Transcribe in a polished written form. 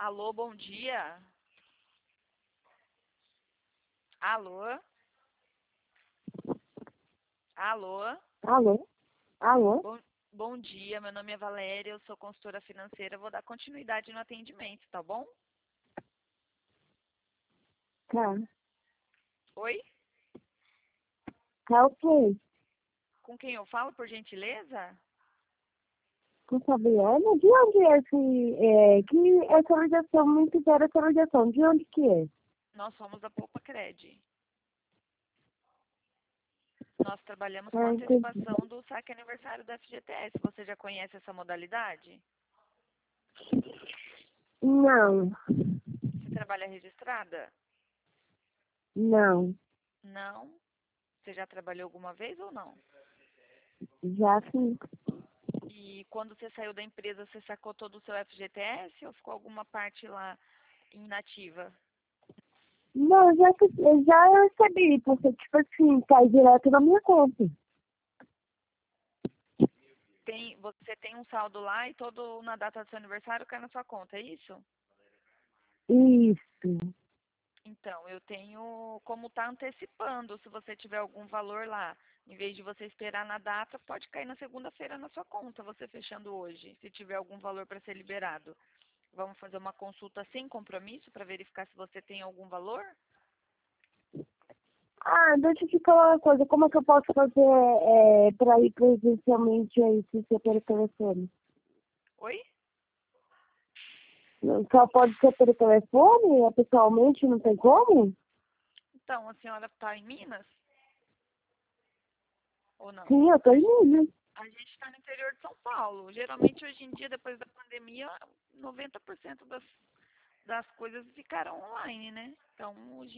Alô, bom dia. Alô? Alô? Alô? Alô? Bom dia, meu nome é Valéria, eu sou consultora financeira, vou dar continuidade no atendimento, tá bom? Tá. Oi? Tá ok. Com quem eu falo, por gentileza? Com Fabiana? De onde é que essa ligação, muito zero essa ligação? De onde que é? Nós somos da Poupa Cred. Nós trabalhamos com Ah, entendi. antecipação do saque aniversário da FGTS. Você já conhece essa modalidade? Não, Você trabalha registrada? não. Não. Você já trabalhou alguma vez ou não? Já sim. E quando você saiu da empresa, você sacou todo o seu FGTS ou ficou alguma parte lá inativa? Não, eu já recebi, porque, tipo assim, cai direto na minha conta. Você tem um saldo lá e todo na data do seu aniversário cai na sua conta, é isso? Isso. Então, eu tenho como tá antecipando, se você tiver algum valor lá, em vez de você esperar na data, pode cair na segunda-feira na sua conta, você fechando hoje, se tiver algum valor para ser liberado. Vamos fazer uma consulta sem compromisso para verificar se você tem algum valor? Ah, deixa eu te falar uma coisa. Como é que eu posso fazer pra ir presencialmente aí, se você pelo telefone? Oi? Só pode ser pelo telefone? Pessoalmente não tem como? Então, a senhora está em Minas ou não? Sim, eu tô indo. A gente está no interior de São Paulo. Geralmente, hoje em dia, depois da pandemia, 90% das coisas ficaram online, né? Então, hoje